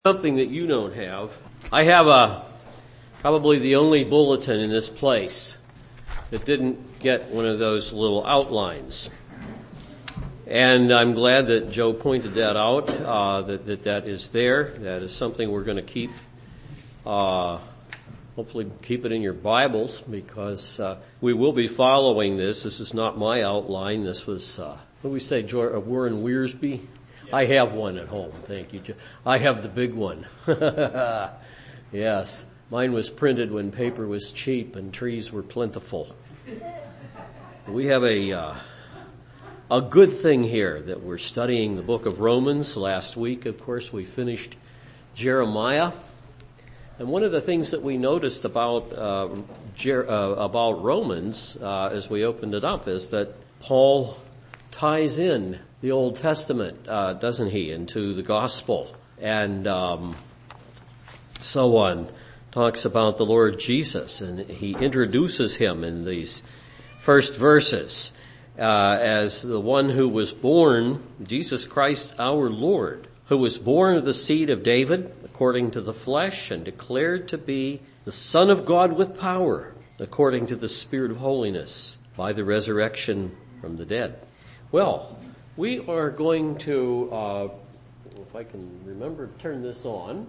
Something that you don't have. I have probably the only bulletin in this place that didn't get one of those little outlines. And I'm glad that Joe pointed that out, that is there. That is something we're going to keep, hopefully keep it in your Bibles, because we will be following this. This is not my outline. This was, what do we say, Warren Wiersbe? I have one at home, thank you. I have the big one. Yes, mine was printed when paper was cheap and trees were plentiful. We have a good thing here that we're studying the book of Romans. Last week, of course, we finished Jeremiah. And one of the things that we noticed about Romans as we opened it up is that Paul ties in the Old Testament, doesn't he, into the gospel, and so on. Talks about the Lord Jesus, and he introduces him in these first verses as the one who was born, Jesus Christ our Lord, who was born of the seed of David according to the flesh, and declared to be the Son of God with power according to the Spirit of holiness by the resurrection from the dead. Well, we are going to, if I can remember to turn this on.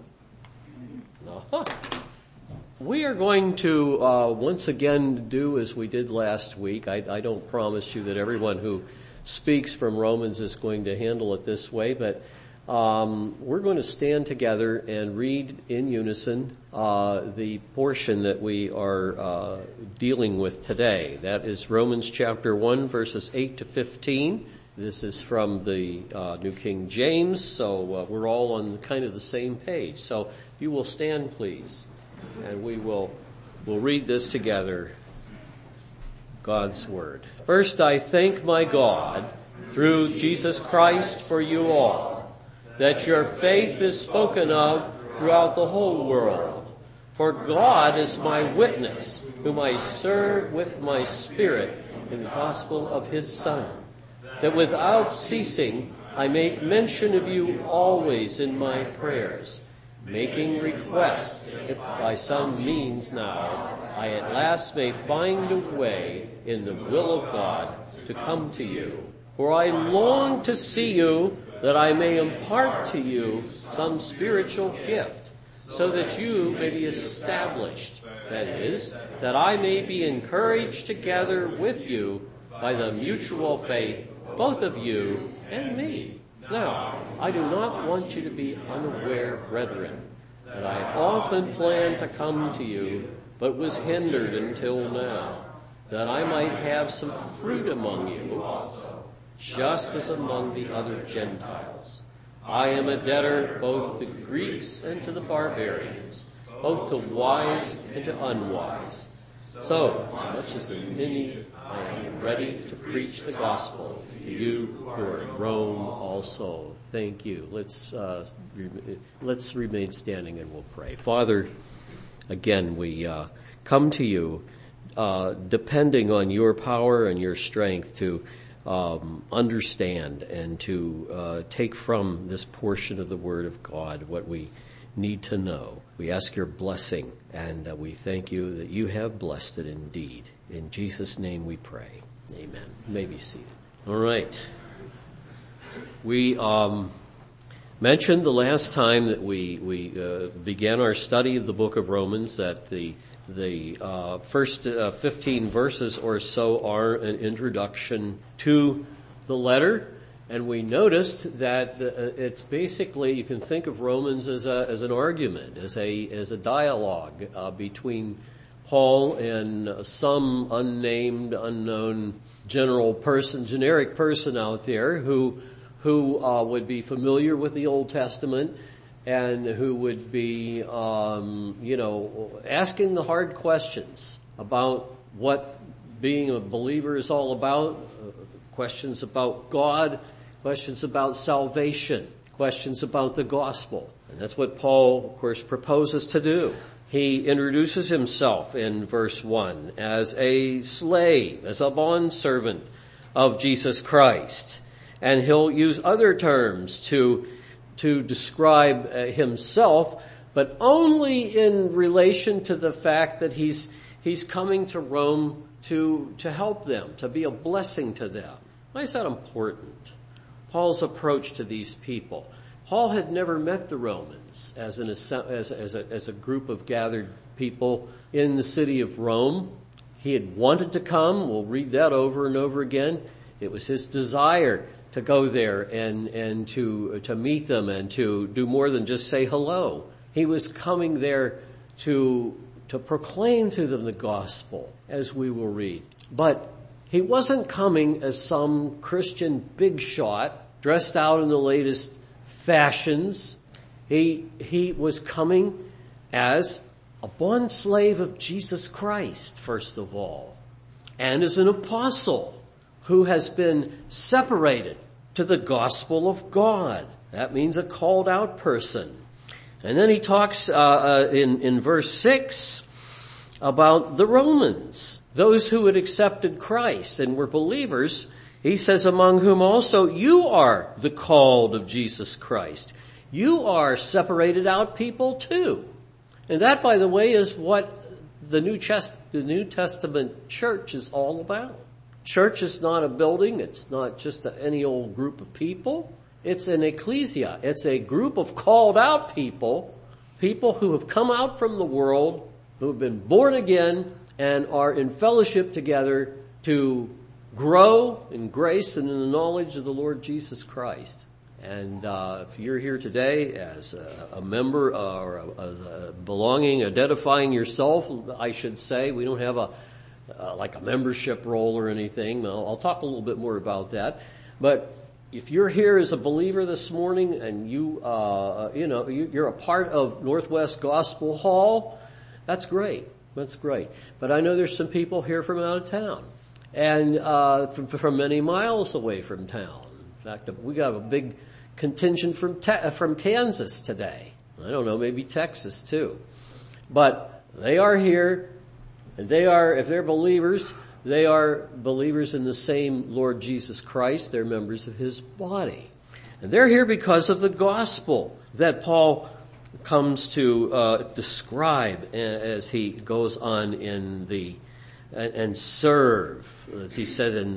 We are going to once again do as we did last week. I don't promise you that everyone who speaks from Romans is going to handle it this way, but we're going to stand together and read in unison the portion that we are dealing with today. That is Romans chapter 1, verses 8 to 15. This is from the New King James, so we're all on kind of the same page. So you will stand, please, and we'll read this together, God's Word. First, I thank my God through Jesus Christ for you all, that your faith is spoken of throughout the whole world. For God is my witness, whom I serve with my spirit in the gospel of his Son, that without ceasing I make mention of you always in my prayers, making request if by some means now I at last may find a way in the will of God to come to you. For I long to see you, that I may impart to you some spiritual gift, so that you may be established, that is, that I may be encouraged together with you by the mutual faith, both of you and me. Now, I do not want you to be unaware, brethren, that I have often planned to come to you, but was hindered until now, that I might have some fruit among you also, just as among the other Gentiles. I am a debtor both to Greeks and to the barbarians, both to wise and to unwise. So, as much as in me, I am ready to preach the gospel to you who are in Rome also. Thank you. Let's remain standing and we'll pray. Father, again, we come to you depending on your power and your strength to understand and to take from this portion of the Word of God what we need to know. We ask your blessing, and we thank you that you have blessed it indeed. In Jesus' name we pray. Amen. You may be seated. All right. We mentioned the last time that we began our study of the book of Romans that the first 15 verses or so are an introduction to the letter. And we noticed that it's basically, you can think of Romans as an argument, as a dialogue between Paul and some unnamed, unknown generic person out there who would be familiar with the Old Testament and who would be asking the hard questions about what being a believer is all about, questions about God, questions about salvation, questions about the gospel. And that's what Paul, of course, proposes to do. He introduces himself in verse 1 as a slave, as a bondservant of Jesus Christ. And he'll use other terms to to describe himself, but only in relation to the fact that he's coming to Rome to help them, to be a blessing to them. Why is that important? Paul's approach to these people. Paul had never met the Romans as a group of gathered people in the city of Rome. He had wanted to come. We'll read that over and over again. It was his desire to go there and to meet them and to do more than just say hello. He was coming there to proclaim to them the gospel, as we will read. But he wasn't coming as some Christian big shot dressed out in the latest fashions. He was coming as a bond slave of Jesus Christ, first of all, and as an apostle who has been separated to the gospel of God. That means a called out person. And then he talks in verse 6 about the Romans, those who had accepted Christ and were believers. He says, among whom also you are the called of Jesus Christ. You are separated out people too. And that, by the way, is what the New Testament church is all about. Church is not a building. It's not just any old group of people. It's an ecclesia. It's a group of called out people who have come out from the world, who have been born again and are in fellowship together to grow in grace and in the knowledge of the Lord Jesus Christ. And if you're here today as a member or as identifying yourself, I should say, we don't have like a membership role or anything. I'll talk a little bit more about that. But if you're here as a believer this morning and you're a part of Northwest Gospel Hall, that's great. That's great. But I know there's some people here from out of town and from many miles away from town. In fact, we got a big contingent from Kansas today. I don't know, maybe Texas too. But they are here, and if they're believers, they are believers in the same Lord Jesus Christ. They're members of his body. And they're here because of the gospel that Paul comes to describe as he goes on and serve, as he said in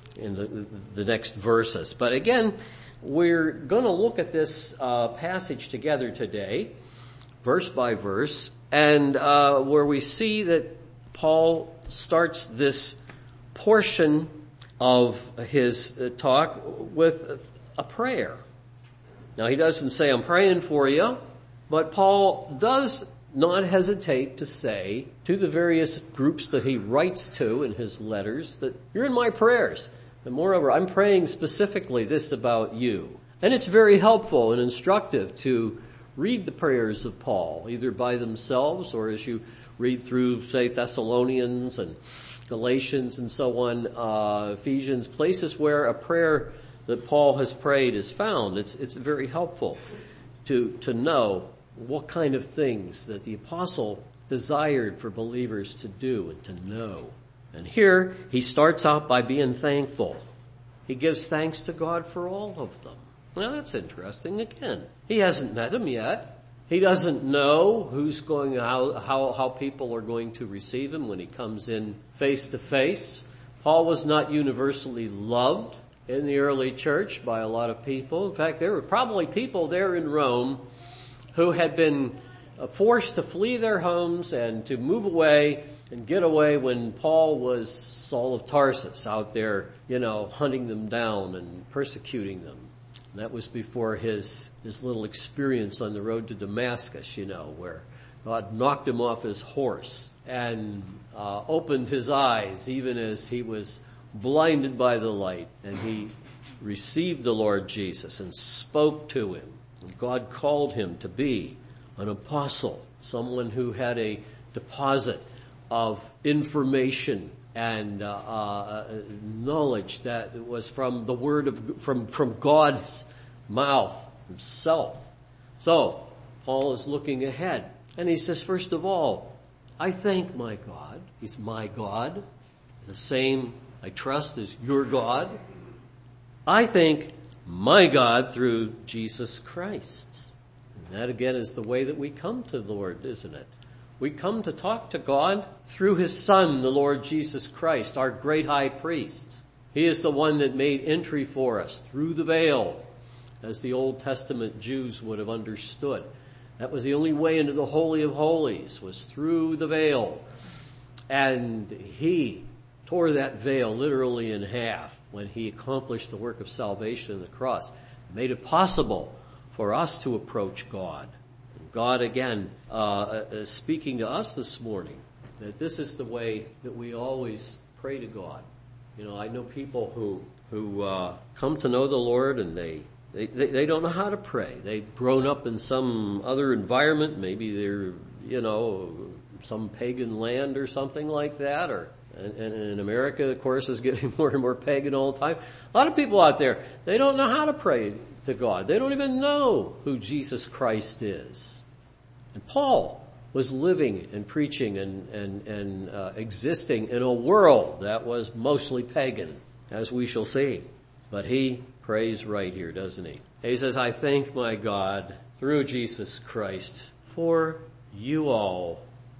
the next verses. But again, we're going to look at this passage together today, verse by verse, and where we see that Paul starts this portion of his talk with a prayer. Now, he doesn't say, I'm praying for you, but Paul does not hesitate to say to the various groups that he writes to in his letters that you're in my prayers. And moreover, I'm praying specifically this about you. And it's very helpful and instructive to read the prayers of Paul, either by themselves or as you read through, say, Thessalonians and Galatians and so on, Ephesians, places where a prayer that Paul has prayed is found. It's very helpful to know what kind of things that the apostle desired for believers to do and to know. And here he starts out by being thankful. He gives thanks to God for all of them. Well, that's interesting. Again, he hasn't met them yet. He doesn't know who's going, how people are going to receive him when he comes in face to face. Paul was not universally loved in the early church by a lot of people. In fact, there were probably people there in Rome who had been forced to flee their homes and to move away and get away when Paul was Saul of Tarsus out there, hunting them down and persecuting them. And that was before his little experience on the road to Damascus, where God knocked him off his horse and opened his eyes even as he was blinded by the light. And he received the Lord Jesus and spoke to him. And God called him to be an apostle, someone who had a deposit of information and knowledge that was from the word from God's mouth himself. So Paul is looking ahead, and he says, first of all, I thank my God. He's my God, the same I trust as your God. I think my God through Jesus Christ. And that again is the way that we come to the Lord, isn't it? We come to talk to God through his Son, the Lord Jesus Christ, our great high priest. He is the one that made entry for us through the veil, as the Old Testament Jews would have understood. That was the only way into the Holy of Holies, was through the veil. And he tore that veil literally in half when he accomplished the work of salvation on the cross. Made it possible for us to approach God. And God again is speaking to us this morning that this is the way that we always pray to God. You know, I know people who come to know the Lord and they don't know how to pray. They've grown up in some other environment. Maybe they're, some pagan land or something like that. And in America, of course, is getting more and more pagan all the time. A lot of people out there, they don't know how to pray to God. They don't even know who Jesus Christ is. And Paul was living and preaching and existing in a world that was mostly pagan, as we shall see. But he prays right here, doesn't he? He says, I thank my God through Jesus Christ for you all.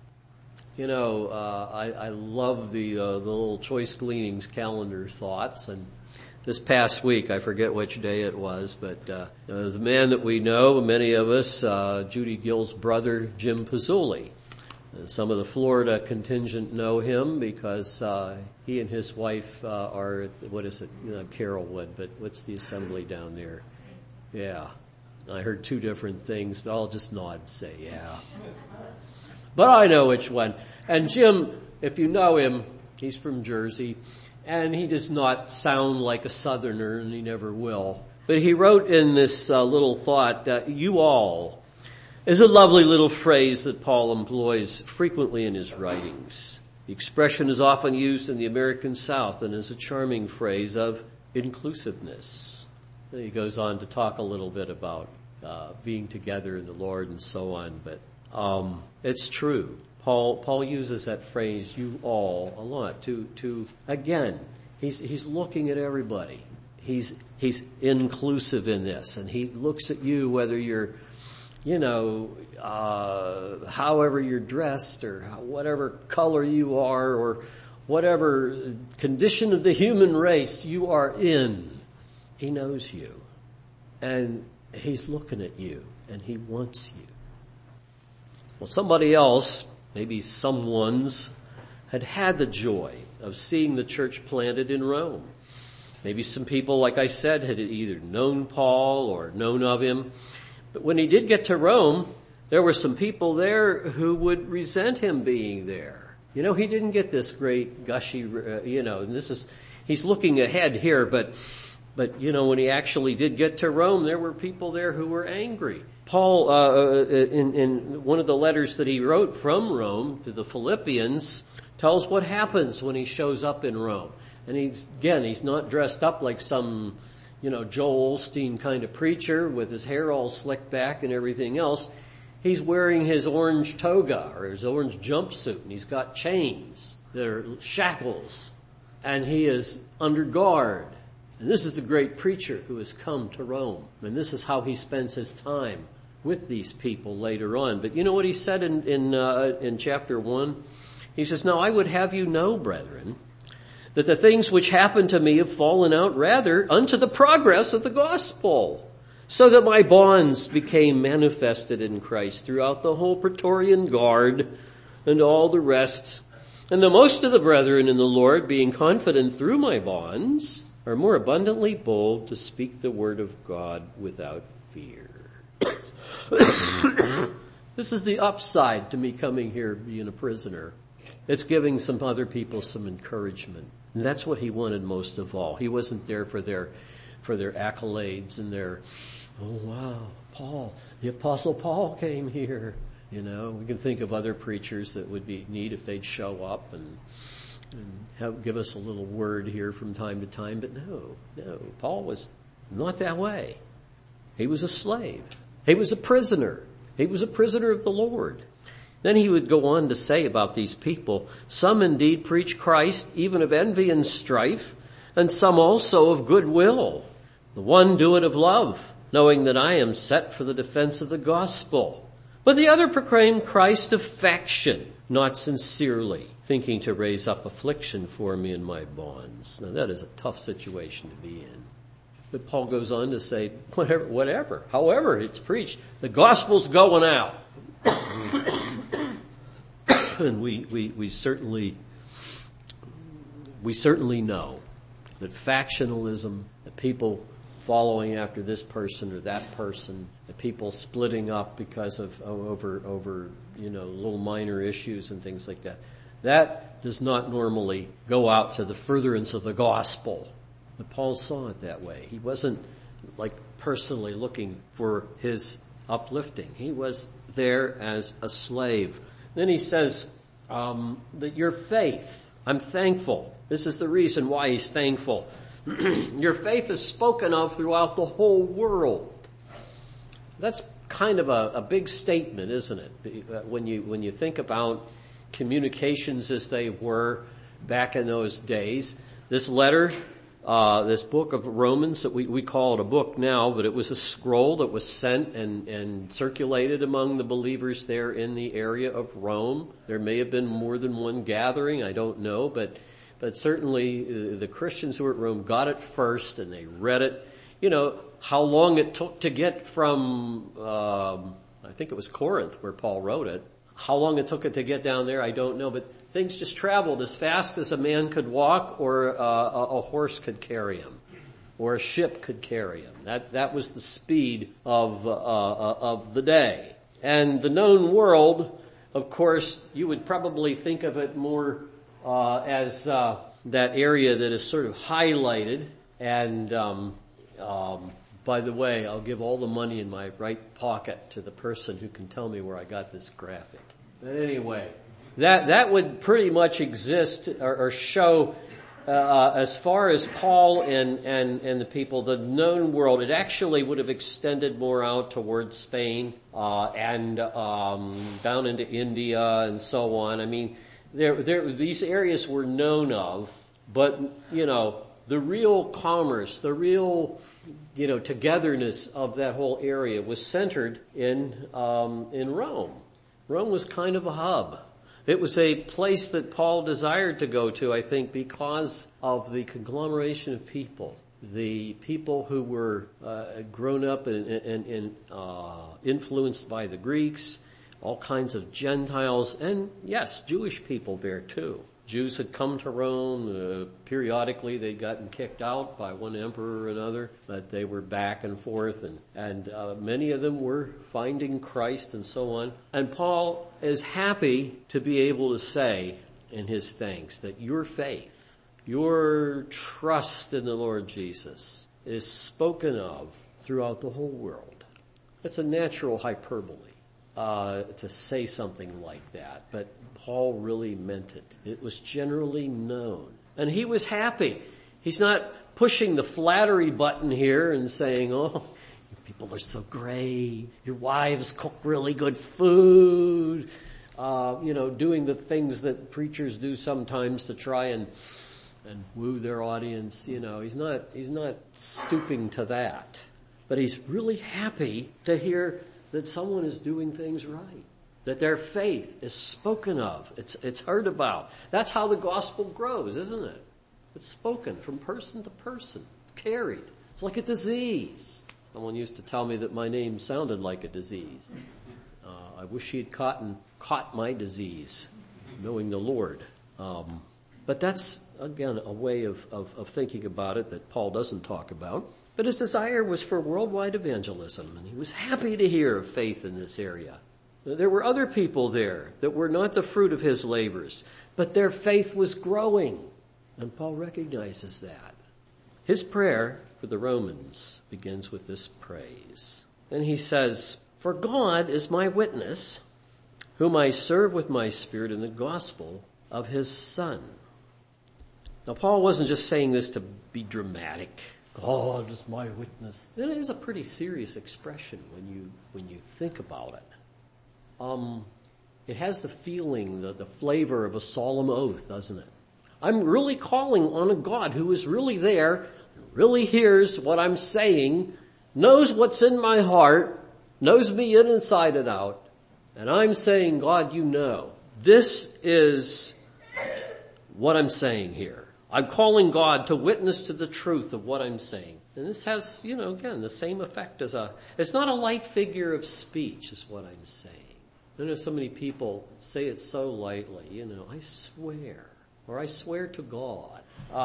I love the little Choice Gleanings calendar thoughts. And this past week, I forget which day it was, but there's a man that we know, many of us, Judy Gill's brother, Jim Pizzulli. Some of the Florida contingent know him because he and his wife are at, Carrollwood, but what's the assembly down there? Yeah. I heard two different things, but I'll just nod and say, yeah. But I know which one. And Jim, if you know him, he's from Jersey, and he does not sound like a Southerner, and he never will. But he wrote in this little thought, you all, is a lovely little phrase that Paul employs frequently in his writings. The expression is often used in the American South and is a charming phrase of inclusiveness. And he goes on to talk a little bit about being together in the Lord and so on, but it's true. Paul uses that phrase, you all, a lot to again, he's looking at everybody. He's inclusive in this, and he looks at you whether you're, however you're dressed or whatever color you are or whatever condition of the human race you are in. He knows you, and he's looking at you, and he wants you. Well, somebody else, maybe someone's, had the joy of seeing the church planted in Rome. Maybe some people, like I said, had either known Paul or known of him. But when he did get to Rome, there were some people there who would resent him being there. He didn't get this great gushy, and he's looking ahead here, but when he actually did get to Rome, there were people there who were angry. Paul, in one of the letters that he wrote from Rome to the Philippians, tells what happens when he shows up in Rome. And he's not dressed up like some, Joel Osteen kind of preacher with his hair all slicked back and everything else. He's wearing his orange toga or his orange jumpsuit, and he's got chains. They're shackles. And he is under guard. And this is the great preacher who has come to Rome. And this is how he spends his time with these people later on. But you know what he said in chapter 1? He says, now I would have you know, brethren, that the things which happened to me have fallen out rather unto the progress of the gospel, so that my bonds became manifested in Christ throughout the whole Praetorian Guard and all the rest. And the most of the brethren in the Lord, being confident through my bonds, are more abundantly bold to speak the word of God without fear. This is the upside to me coming here being a prisoner. It's giving some other people some encouragement. And that's what he wanted most of all. He wasn't there for their accolades and their, oh wow, Paul, the Apostle Paul came here. We can think of other preachers that would be neat if they'd show up and give us a little word here from time to time. But no, Paul was not that way. He was a slave. He was a prisoner. He was a prisoner of the Lord. Then he would go on to say about these people, some indeed preach Christ, even of envy and strife, and some also of goodwill. The one do it of love, knowing that I am set for the defense of the gospel. But the other proclaim Christ of faction, not sincerely, thinking to raise up affliction for me in my bonds. Now that is a tough situation to be in. But Paul goes on to say, whatever, however it's preached, the gospel's going out. And we certainly know that factionalism, that people following after this person or that person, that people splitting up because of over little minor issues and things like that, that does not normally go out to the furtherance of the gospel. But Paul saw it that way. He wasn't like personally looking for his uplifting. He was there as a slave. Then he says that your faith, I'm thankful. This is the reason why he's thankful. Your faith is spoken of throughout the whole world. That's kind of a big statement, isn't it? When you think about communications as they were back in those days, this letter, this book of Romans that we call it a book now, but it was a scroll that was sent and circulated among the believers there in the area of Rome. There may have been more than one gathering, I don't know, but certainly the Christians who were at Rome got it first and they read it. You know, how long it took to get from, I think it was Corinth where Paul wrote it. How long it took it to get down there, I don't know, but things just traveled as fast as a man could walk or a horse could carry him or a ship could carry him. That was the speed of the day. And the known world, of course, you would probably think of it more as that area that is sort of highlighted. And by the way, I'll give all the money in my right pocket to the person who can tell me where I got this graphic. But anyway, that would pretty much exist or show as far as Paul and the people, the known world. It actually would have extended more out towards Spain and down into India and so on. I mean, these areas were known of, but the real commerce, the real togetherness of that whole area was centered in Rome. Rome was kind of a hub. It was a place that Paul desired to go to, I think, because of the conglomeration of people. The people who were grown up and influenced by the Greeks, all kinds of Gentiles, and yes, Jewish people there too. Jews had come to Rome. Periodically they'd gotten kicked out by one emperor or another, but they were back and forth, and many of them were finding Christ and so on. And Paul is happy to be able to say in his thanks that your faith, your trust in the Lord Jesus is spoken of throughout the whole world. It's a natural hyperbole to say something like that, but Paul really meant it. It was generally known. And he was happy. He's not pushing the flattery button here and saying, oh, you people are so great. Your wives cook really good food. Doing the things that preachers do sometimes to try and woo their audience. He's not stooping to that. But he's really happy to hear that someone is doing things right. That their faith is spoken of. It's heard about. That's how the gospel grows, isn't it? It's spoken from person to person. It's carried. It's like a disease. Someone used to tell me that my name sounded like a disease. I wish he had caught my disease, knowing the Lord. But that's, again, a way of thinking about it that Paul doesn't talk about. But his desire was for worldwide evangelism, and he was happy to hear of faith in this area. There were other people there that were not the fruit of his labors, but their faith was growing. And Paul recognizes that. His prayer for the Romans begins with this praise. And he says, "For God is my witness, whom I serve with my spirit in the gospel of his Son." Now Paul wasn't just saying this to be dramatic. God is my witness. It is a pretty serious expression when you think about it. It has the feeling, the flavor of a solemn oath, doesn't it? I'm really calling on a God who is really there, really hears what I'm saying, knows what's in my heart, knows me in and inside and out, and I'm saying, God, you know, this is what I'm saying here. I'm calling God to witness to the truth of what I'm saying. And this has, again, the same effect as it's not a light figure of speech is what I'm saying. I know so many people say it so lightly, I swear, or I swear to God.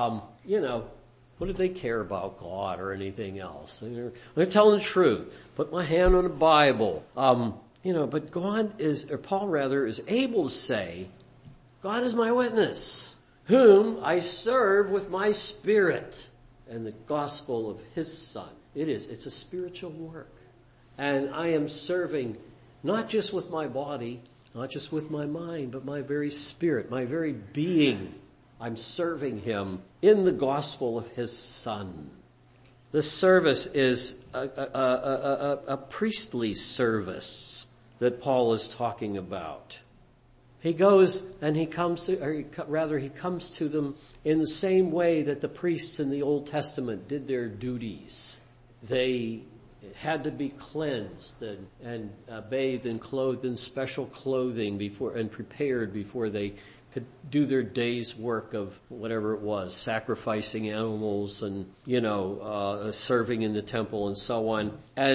What do they care about God or anything else? They're telling the truth. Put my hand on the Bible. But Paul is able to say, God is my witness, whom I serve with my spirit and the gospel of his Son. It's a spiritual work. And I am serving not just with my body, not just with my mind, but my very spirit, my very being. I'm serving him in the gospel of his Son. This service is a priestly service that Paul is talking about. He goes and he comes to them in the same way that the priests in the Old Testament did their duties. They had to be cleansed and bathed and clothed in special clothing and prepared before they could do their day's work of whatever it was, sacrificing animals and, serving in the temple and so on.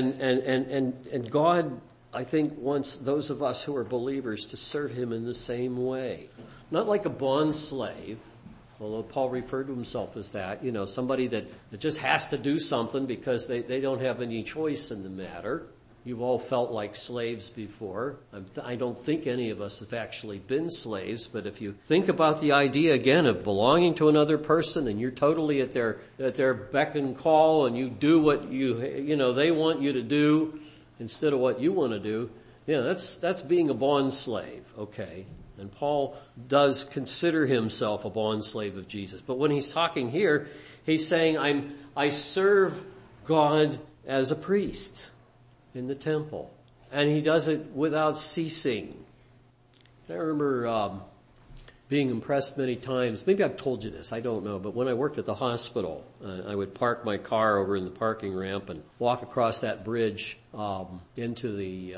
And God, I think, wants those of us who are believers to serve him in the same way. Not like a bond slave, although Paul referred to himself as that, somebody that just has to do something because they don't have any choice in the matter. You've all felt like slaves before. I don't think any of us have actually been slaves, but if you think about the idea again of belonging to another person and you're totally at their beck and call and you do what they want you to do instead of what you want to do, that's being a bond slave, okay? And Paul does consider himself a bond slave of Jesus. But when he's talking here, he's saying, I serve God as a priest in the temple. And he does it without ceasing. I remember being impressed many times. Maybe I've told you this, I don't know. But when I worked at the hospital, I would park my car over in the parking ramp and walk across that bridge into the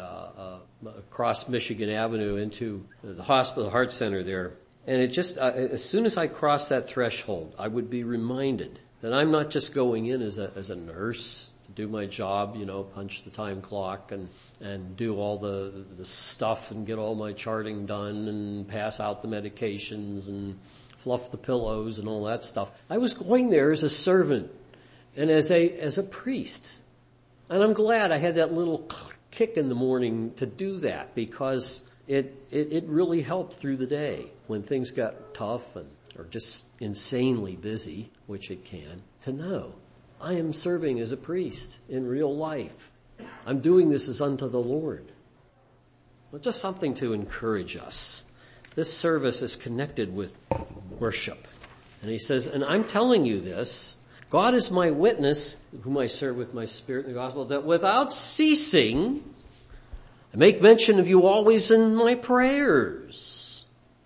across Michigan Avenue into the hospital, the heart center there. And it just, as soon as I crossed that threshold, I would be reminded that I'm not just going in as a nurse to do my job, punch the time clock and do all the stuff and get all my charting done and pass out the medications and fluff the pillows and all that stuff. I was going there as a servant and as a priest. And I'm glad I had that little kick in the morning to do that because it really helped through the day when things got tough or just insanely busy, which it can, to know I am serving as a priest in real life. I'm doing this as unto the Lord. Well, just something to encourage us. This service is connected with worship. And he says, and I'm telling you this, God is my witness, whom I serve with my spirit in the gospel, that without ceasing, I make mention of you always in my prayers.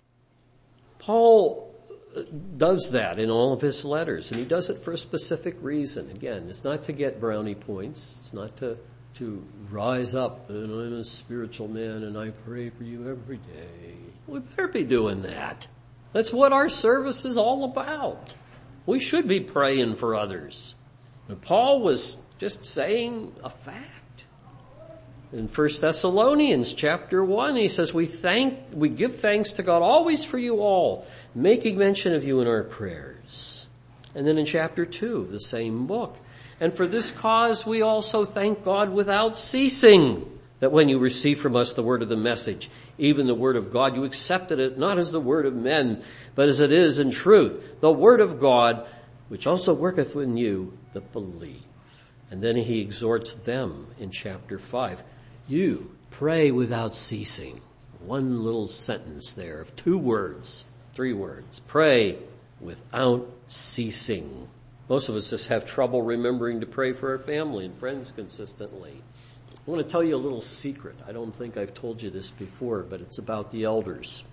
Paul does that in all of his letters, and he does it for a specific reason. Again, it's not to get brownie points. It's not to rise up and I'm a spiritual man and I pray for you every day. We better be doing that. That's what our service is all about. We should be praying for others. But Paul was just saying a fact. In 1 Thessalonians chapter 1, he says, we give thanks to God always for you all, making mention of you in our prayers. And then in chapter 2 of the same book, and for this cause we also thank God without ceasing, that when you receive from us the word of the message, even the word of God, you accepted it not as the word of men, but as it is in truth, the word of God, which also worketh in you that believe. And then he exhorts them in chapter 5. You pray without ceasing. One little sentence there of 2 words, 3 words. Pray without ceasing. Most of us just have trouble remembering to pray for our family and friends consistently. I want to tell you a little secret. I don't think I've told you this before, but it's about the elders.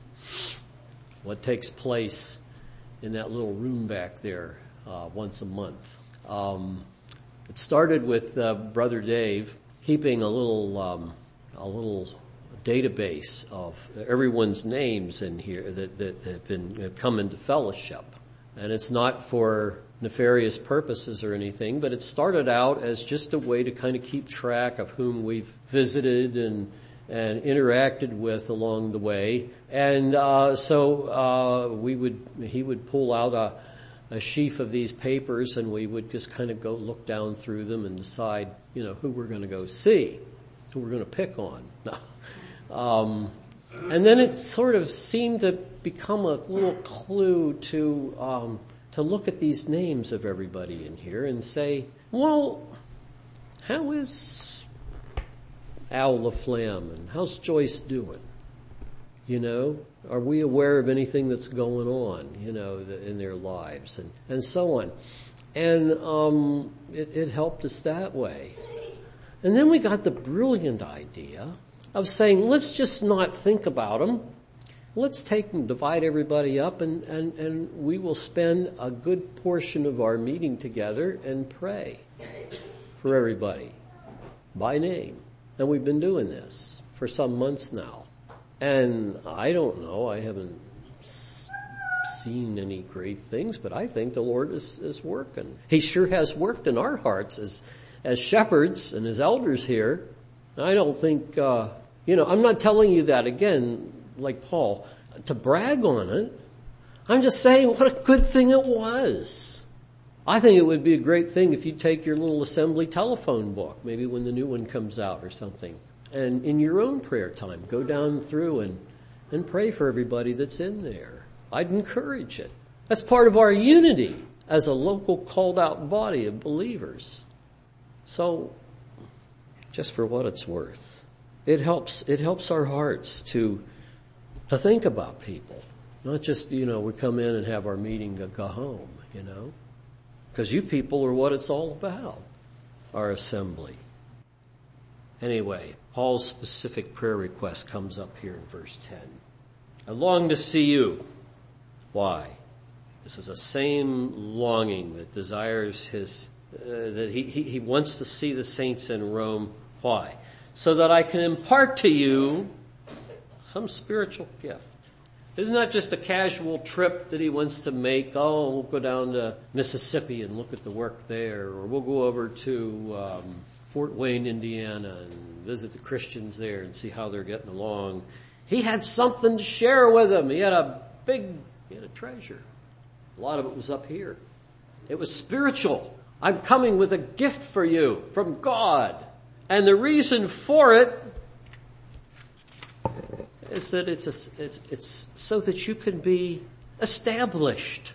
What takes place in that little room back there once a month. It started with Brother Dave keeping a little database of everyone's names in here that have come into fellowship. And it's not for nefarious purposes or anything, but it started out as just a way to kind of keep track of whom we've visited and interacted with along the way. And so he would pull out a sheaf of these papers, and we would just kind of go look down through them and decide, who we're going to go see, who we're going to pick on. And then it sort of seemed to become a little clue to look at these names of everybody in here and say, well, how is Al LaFlamme and how's Joyce doing? Are we aware of anything that's going on, in their lives and so on? And it helped us that way. And then we got the brilliant idea of saying, let's just not think about them. Let's take and divide everybody up and we will spend a good portion of our meeting together and pray for everybody by name. And we've been doing this for some months now. And I don't know, I haven't seen any great things, but I think the Lord is working. He sure has worked in our hearts as shepherds and as elders here. I don't think, I'm not telling you that again, like Paul, to brag on it. I'm just saying what a good thing it was. I think it would be a great thing if you take your little assembly telephone book, maybe when the new one comes out or something, and in your own prayer time, go down through and pray for everybody that's in there. I'd encourage it. That's part of our unity as a local called out body of believers. So, just for what it's worth, it helps our hearts to think about people. Not just, we come in and have our meeting go home, Because you people are what it's all about, our assembly. Anyway, Paul's specific prayer request comes up here in verse 10. I long to see you. Why? This is the same longing that desires that he wants to see the saints in Rome. Why? So that I can impart to you some spiritual gift. It's not just a casual trip that he wants to make. Oh, we'll go down to Mississippi and look at the work there, or we'll go over to Fort Wayne, Indiana, and visit the Christians there and see how they're getting along. He had something to share with them. He had a treasure. A lot of it was up here. It was spiritual. I'm coming with a gift for you from God. And the reason for it is that it's so that you can be established.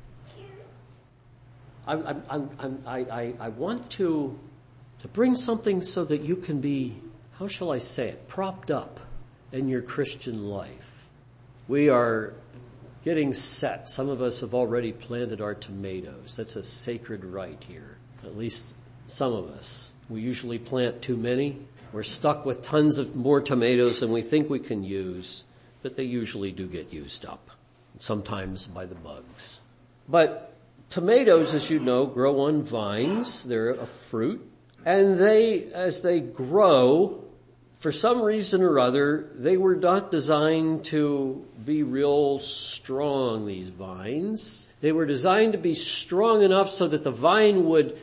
I want to bring something so that you can be, how shall I say it, propped up in your Christian life. We are getting set. Some of us have already planted our tomatoes. That's a sacred right here. At least some of us. We usually plant too many. We're stuck with tons of more tomatoes than we think we can use, but they usually do get used up, sometimes by the bugs. But tomatoes, as you know, grow on vines. They're a fruit. And as they grow, for some reason or other, they were not designed to be real strong, these vines. They were designed to be strong enough so that the vine would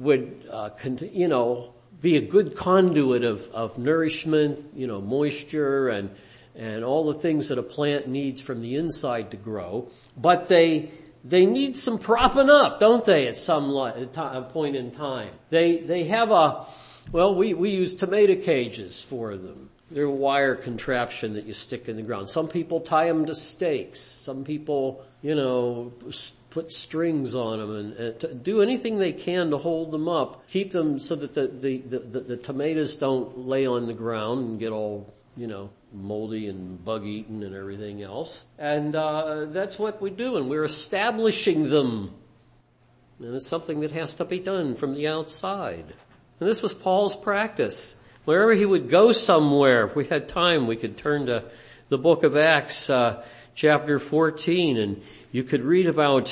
be a good conduit of nourishment, moisture and all the things that a plant needs from the inside to grow. But they need some propping up, don't they, at some point in time? They have we use tomato cages for them. They're a wire contraption that you stick in the ground. Some people tie them to stakes. Some people, put strings on them and do anything they can to hold them up. Keep them so that the tomatoes don't lay on the ground and get all, moldy and bug-eaten and everything else. And that's what we do, and we're establishing them. And it's something that has to be done from the outside. And this was Paul's practice. Wherever he would go somewhere, if we had time, we could turn to the book of Acts, chapter 14, and you could read about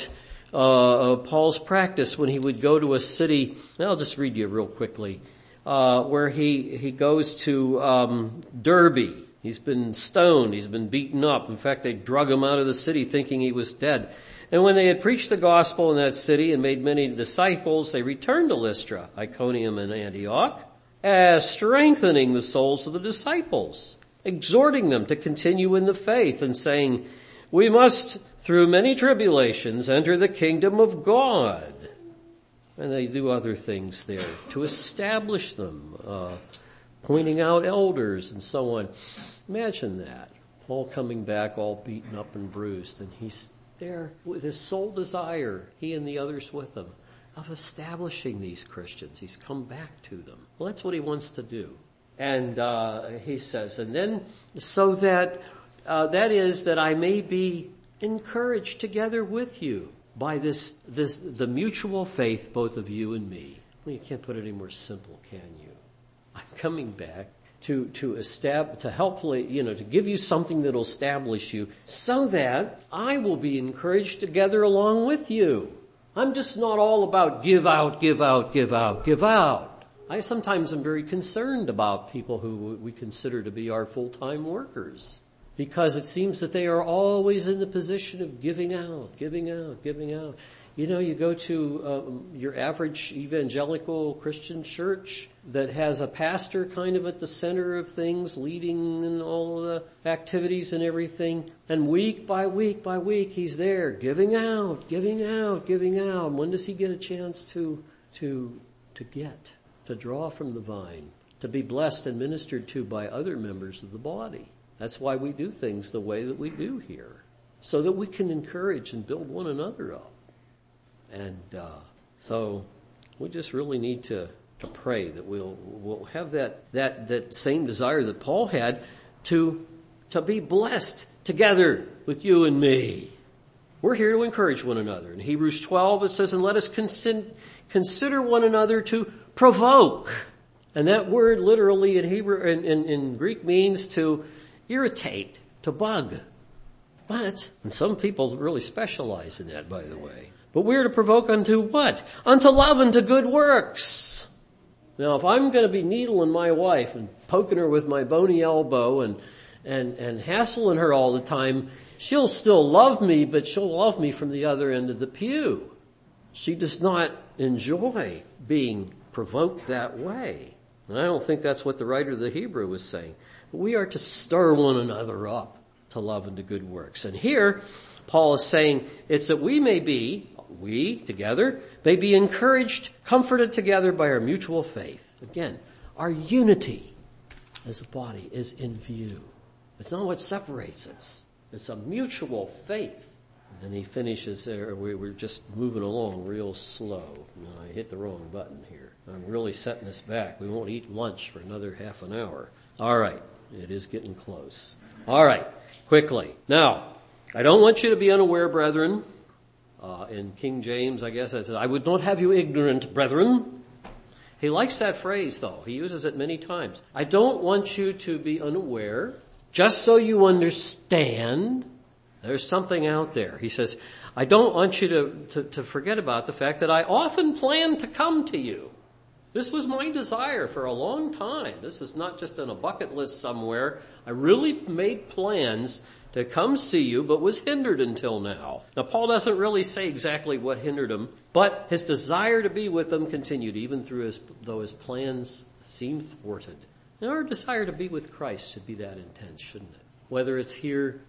Paul's practice when he would go to a city. I'll just read you real quickly. Where he goes to Derbe. He's been stoned. He's been beaten up. In fact, they drug him out of the city thinking he was dead. And when they had preached the gospel in that city and made many disciples, they returned to Lystra, Iconium, and Antioch, as strengthening the souls of the disciples, exhorting them to continue in the faith and saying, we must, through many tribulations, enter the kingdom of God. And they do other things there to establish them, pointing out elders and so on. Imagine that. Paul coming back all beaten up and bruised, and he's there with his sole desire, he and the others with him, of establishing these Christians. He's come back to them. Well, that's what he wants to do. And he says, and then so that that is that I may be encouraged together with you by the mutual faith, both of you and me. Well, you can't put it any more simple, can you? I'm coming back to helpfully, to give you something that'll establish you so that I will be encouraged together along with you. I'm just not all about give out, give out, give out, give out. I sometimes am very concerned about people who we consider to be our full-time workers, because it seems that they are always in the position of giving out, giving out, giving out. You go to your average evangelical Christian church that has a pastor kind of at the center of things, leading in all the activities and everything. And week by week by week, he's there giving out, giving out, giving out. And when does he get a chance to draw from the vine, to be blessed and ministered to by other members of the body? That's why we do things the way that we do here, so that we can encourage and build one another up. And so we just really need to pray that we'll have that same desire that Paul had to be blessed together with you and me. We're here to encourage one another. In Hebrews 12 it says, and let us consider one another to provoke. And that word literally in Hebrew in Greek means to irritate, to bug. And some people really specialize in that, by the way. But we're to provoke unto what? Unto love and to good works. Now, if I'm going to be needling my wife and poking her with my bony elbow and hassling her all the time, she'll still love me, but she'll love me from the other end of the pew. She does not enjoy being provoked that way. And I don't think that's what the writer of the Hebrew was saying. We are to stir one another up to love and to good works. And here, Paul is saying it's that we together, may be encouraged, comforted together by our mutual faith. Again, our unity as a body is in view. It's not what separates us. It's a mutual faith. And then he finishes there. We're just moving along real slow. I hit the wrong button here. I'm really setting us back. We won't eat lunch for another half an hour. All right. It is getting close. All right. Quickly. Now, I don't want you to be unaware, brethren. In King James, I guess I said, I would not have you ignorant, brethren. He likes that phrase, though. He uses it many times. I don't want you to be unaware, just so you understand there's something out there. He says, I don't want you to forget about the fact that I often plan to come to you. This was my desire for a long time. This is not just on a bucket list somewhere. I really made plans to come see you, but was hindered until now. Now, Paul doesn't really say exactly what hindered him, but his desire to be with them continued, even though his plans seemed thwarted. Now, our desire to be with Christ should be that intense, shouldn't it? Whether it's here,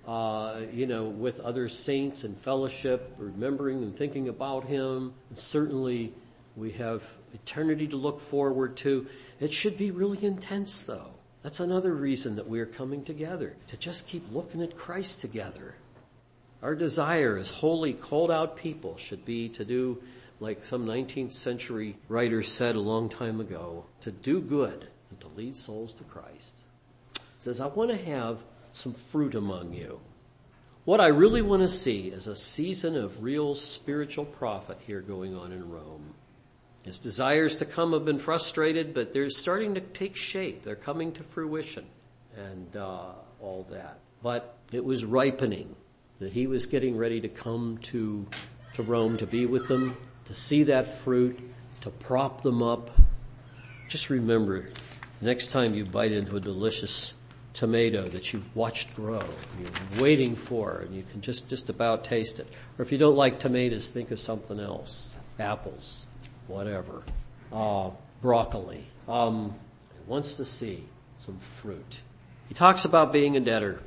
with other saints and fellowship, remembering and thinking about Him, and certainly we have eternity to look forward to. It should be really intense, though. That's another reason that we are coming together, to just keep looking at Christ together. Our desire as holy, called out people should be to do, like some 19th century writer said a long time ago, to do good and to lead souls to Christ. It says, I want to have some fruit among you. What I really want to see is a season of real spiritual profit here going on in Rome. His desires to come have been frustrated, but they're starting to take shape. They're coming to fruition and all that. But it was ripening that he was getting ready to come to to Rome to be with them, to see that fruit, to prop them up. Just remember, next time you bite into a delicious tomato that you've watched grow, and you're waiting for, and you can just about taste it. Or if you don't like tomatoes, think of something else. Apples, whatever. Broccoli. Wants to see some fruit. He talks about being a debtor.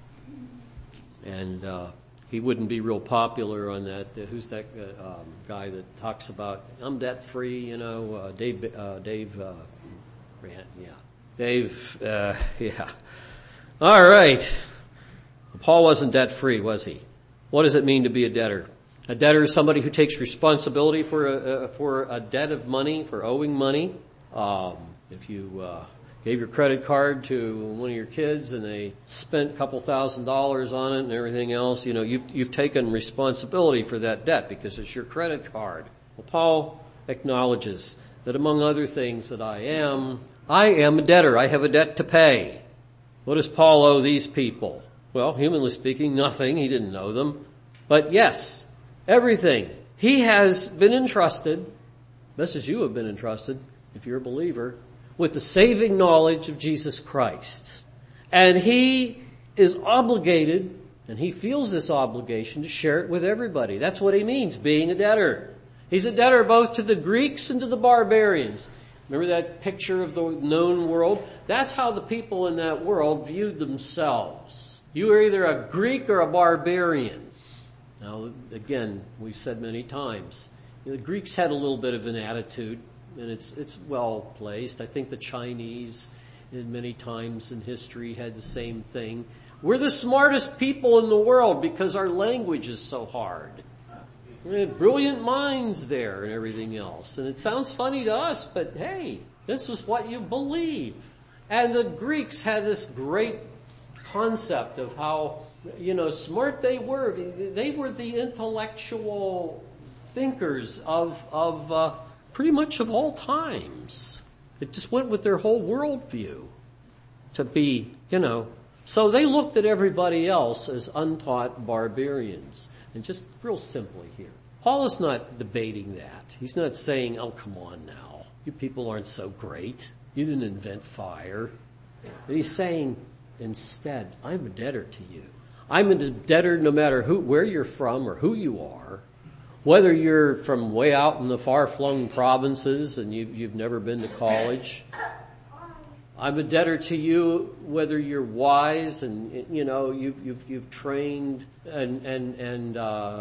And he wouldn't be real popular on that. Who's that guy that talks about, I'm debt free, Dave Grant, yeah. Dave, yeah. All right. Paul wasn't debt free, was he? What does it mean to be a debtor? A debtor is somebody who takes responsibility for a debt of money, for owing money. If you gave your credit card to one of your kids and they spent a couple $1,000s on it and everything else, you've taken responsibility for that debt because it's your credit card. Well, Paul acknowledges that among other things that I am a debtor. I have a debt to pay. What does Paul owe these people? Well, humanly speaking, nothing. He didn't know them. But yes, everything. He has been entrusted, just as you have been entrusted, if you're a believer, with the saving knowledge of Jesus Christ. And he is obligated, and he feels this obligation to share it with everybody. That's what he means, being a debtor. He's a debtor both to the Greeks and to the barbarians. Remember that picture of the known world? That's how the people in that world viewed themselves. You were either a Greek or a barbarian. Now, again, we've said many times, the Greeks had a little bit of an attitude, and it's well placed. I think the Chinese, in many times in history, had the same thing. We're the smartest people in the world because our language is so hard. We had brilliant minds there and everything else. And it sounds funny to us, but hey, this was what you believe. And the Greeks had this great concept of how, smart they were. They were the intellectual thinkers of pretty much of all times. It just went with their whole worldview to be, So they looked at everybody else as untaught barbarians. And just real simply here, Paul is not debating that. He's not saying, oh, come on now. You people aren't so great. You didn't invent fire. But he's saying, instead, I'm a debtor to you. I'm a debtor no matter where you're from or who you are. Whether you're from way out in the far-flung provinces and you've never been to college. I'm a debtor to you whether you're wise and, you've trained and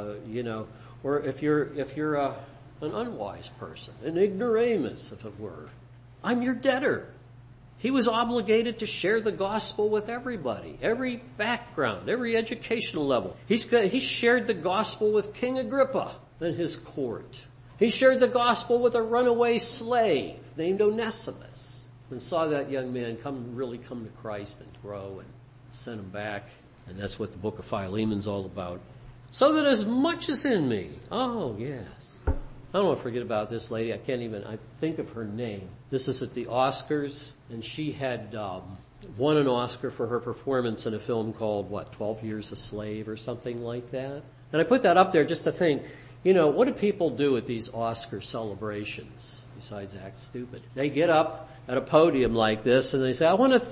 or if you're an unwise person, an ignoramus, if it were. I'm your debtor. He was obligated to share the gospel with everybody, every background, every educational level. He shared the gospel with King Agrippa and his court. He shared the gospel with a runaway slave named Onesimus and saw that young man come to Christ and grow and sent him back. And that's what the book of Philemon's all about. So that as much as in me, oh yes. I don't want to forget about this lady. I think of her name. This is at the Oscars, and she had won an Oscar for her performance in a film called, 12 Years a Slave or something like that. And I put that up there just to think, what do people do at these Oscar celebrations besides act stupid? They get up at a podium like this and they say, I want to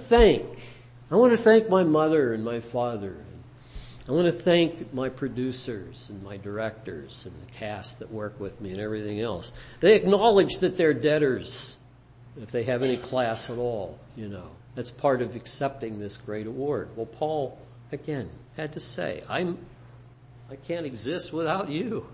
thank my mother and my father. I want to thank my producers and my directors and the cast that work with me and everything else. They acknowledge that they're debtors, if they have any class at all, That's part of accepting this great award. Well, Paul, again, had to say, I can't exist without you.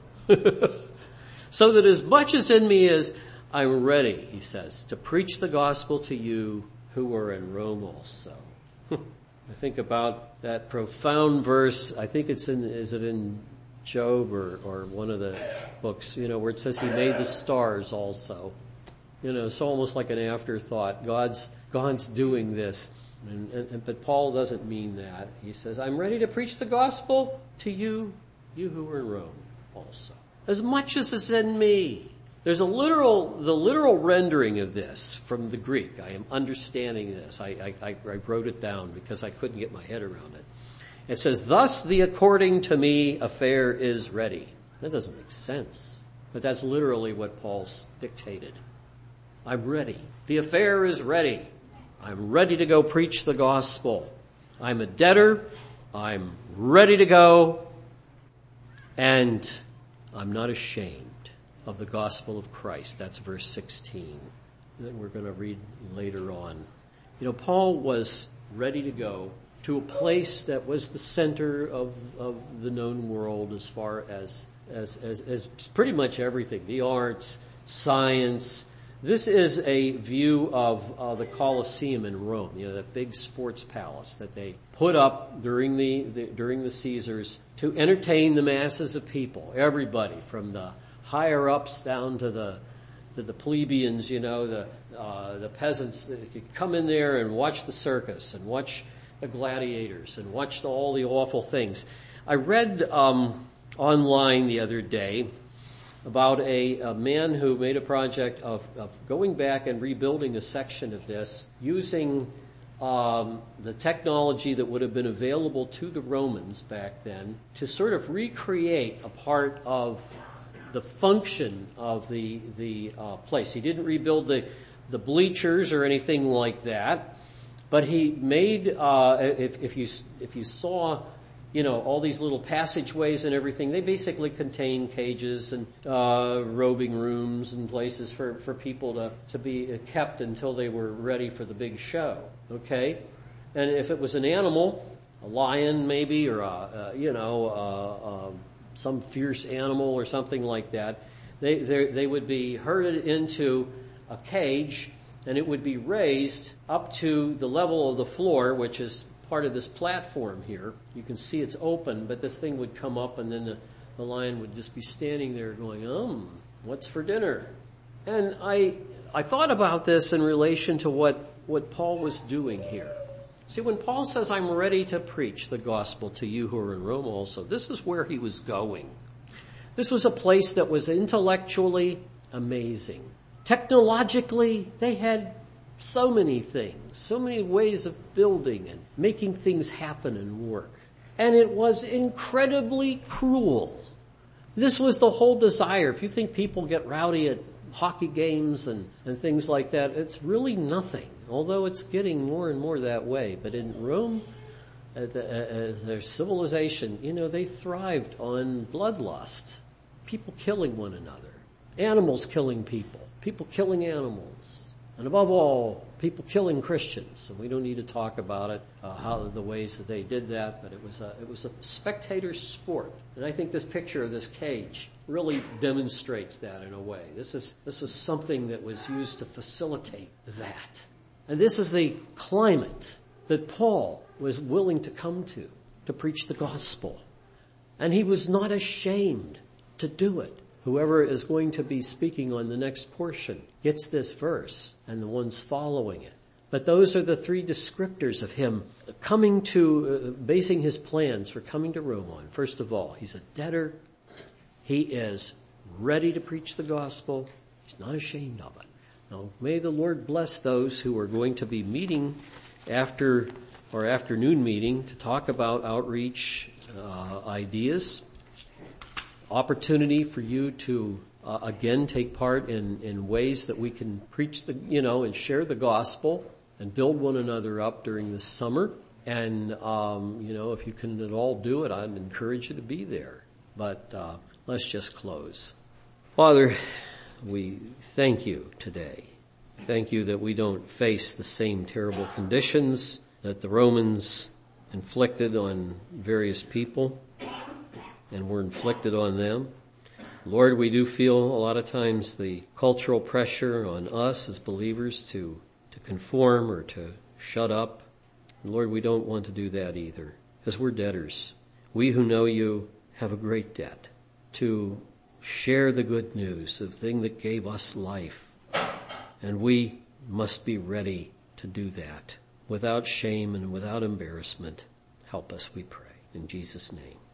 So that as much as in me is, I'm ready, he says, to preach the gospel to you who are in Rome also. I think about that profound verse. I think is it in Job or one of the books, where it says he made the stars also. It's almost like an afterthought. God's doing this. But Paul doesn't mean that. He says, I'm ready to preach the gospel to you who are in Rome also. As much as is in me. There's the literal rendering of this from the Greek. I am understanding this. I wrote it down because I couldn't get my head around it. It says, thus the according to me affair is ready. That doesn't make sense. But that's literally what Paul's dictated. I'm ready. The affair is ready. I'm ready to go preach the gospel. I'm a debtor. I'm ready to go. And I'm not ashamed of the gospel of Christ. That's verse 16 that we're going to read later on. You know, Paul was ready to go to a place that was the center of the known world as far as pretty much everything. The arts, science. This is a view of the Colosseum in Rome, you know, that big sports palace that they put up during the Caesars to entertain the masses of people, everybody from the higher ups down to the plebeians, you know, the peasants that could come in there and watch the circus and watch the gladiators and watch all the awful things. I read online the other day about a man who made a project of going back and rebuilding a section of this using the technology that would have been available to the Romans back then to sort of recreate a part of the function of the place. He didn't rebuild the bleachers or anything like that, but he made if you saw, you know, all these little passageways and everything, they basically contain cages and robing rooms and places for people to be kept until they were ready for the big show. Okay, and if it was an animal, a lion maybe, or some fierce animal or something like that, they would be herded into a cage, and it would be raised up to the level of the floor, which is part of this platform here. You can see it's open, but this thing would come up, and then the lion would just be standing there going, what's for dinner? And I thought about this in relation to what Paul was doing here. See, when Paul says, I'm ready to preach the gospel to you who are in Rome also, this is where he was going. This was a place that was intellectually amazing. Technologically, they had so many things, so many ways of building and making things happen and work. And it was incredibly cruel. This was the whole desire. If you think people get rowdy at hockey games and things like that, it's really nothing. Although it's getting more and more that way. But in Rome, as their civilization, you know, they thrived on bloodlust. People killing one another. Animals killing people. People killing animals. And above all, people killing Christians. And we don't need to talk about it, how the ways that they did that, but it was a spectator sport. And I think this picture of this cage really demonstrates that in a way. This is something that was used to facilitate that. And this is the climate that Paul was willing to come to preach the gospel. And he was not ashamed to do it. Whoever is going to be speaking on the next portion gets this verse and the ones following it. But those are the three descriptors of him coming to, basing his plans for coming to Rome on. First of all, he's a debtor. He is ready to preach the gospel. He's not ashamed of it. Now, may the Lord bless those who are going to be meeting after our afternoon meeting to talk about outreach ideas. Opportunity for you to again take part in ways that we can preach and share the gospel and build one another up during this summer. And if you can at all do it, I'd encourage you to be there. But let's just close. Father, we thank you today. Thank you that we don't face the same terrible conditions that the Romans inflicted on various people and were inflicted on them. Lord, we do feel a lot of times the cultural pressure on us as believers to conform or to shut up. And Lord, we don't want to do that either, because we're debtors. We who know you have a great debt to share the good news, the thing that gave us life. And we must be ready to do that without shame and without embarrassment. Help us, we pray. In Jesus' name.